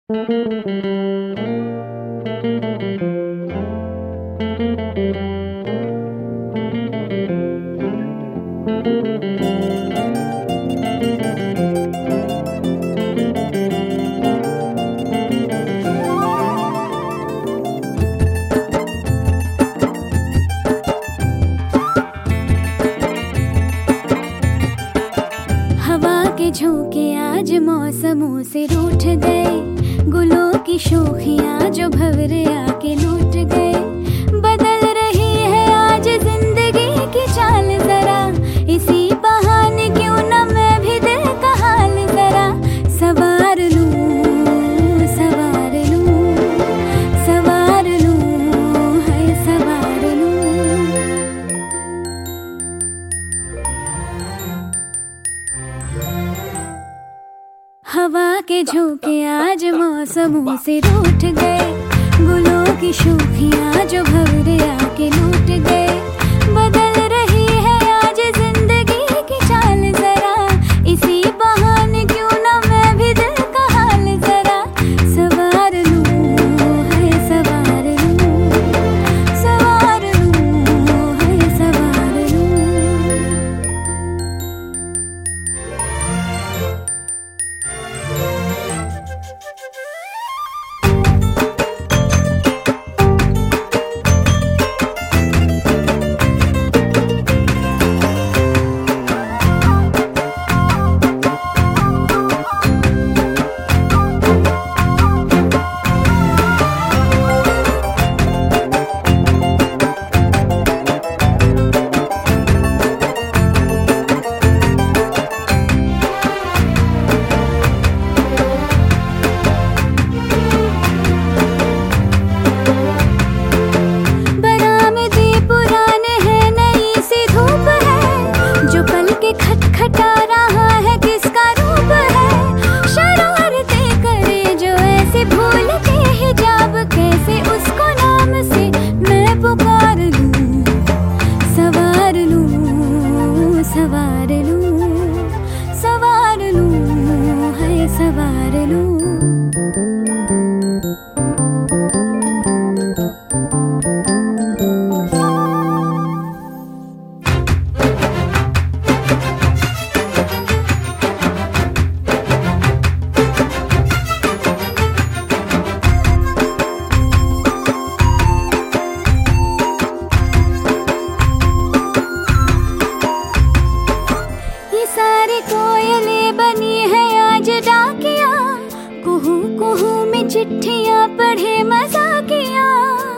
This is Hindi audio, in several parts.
हवा के झोंके आज मौसमों से रूठ गए, गुलों की शोखियां जो भंवरे आके लूट गए। बदल रही है आज जिंदगी की चाल जरा, इसी बहाने क्यों न मैं भी दिल का हाल जरा सवार लूं, सवार लूं, सवार लूं, है सवार लूं। हवा के झोंके आज मौसमों से रूठ गए, गुलों की शोखियां जो भंवरे आके लूट गए। बदल रही है आज जिंदगी की चाल जरा, इसी बहाने क्यों न मैं भी दिल का हाल जरा सवार लूं, है सवार लूं, सवार लूं, है सवार लूं। खटखटा रहा है किसका रूप है, शरारतें करे जो ऐसे भूल के हिजाब, कैसे उसको नाम से मैं पुकार लूं। सवार लूं, सवार लूं, सवार लूं, है सवार लूं। सारी कोयलें बनी है आज डाकिया, कुहू कुहू में चिट्ठियां पढ़े मजाकिया।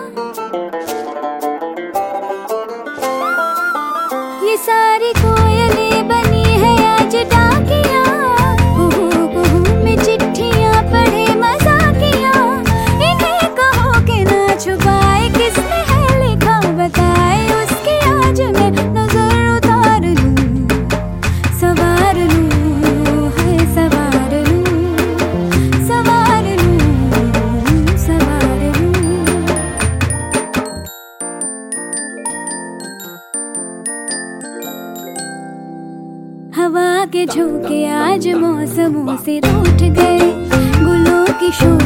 ये सारी कोयलें बनी है आज डाकिया, कुहू कुहू में चिट्ठियां पढ़े मजाकिया। इन्हें कहो कि ना छुपाए किसने है लिखा, बताए उसकी आज मैं नजर उतार लूं। सवार लूं, है सवार लूं, सवार लूं, सवार लूं। हवा के झोंके आज मौसमों से रूठ गए, गुलों की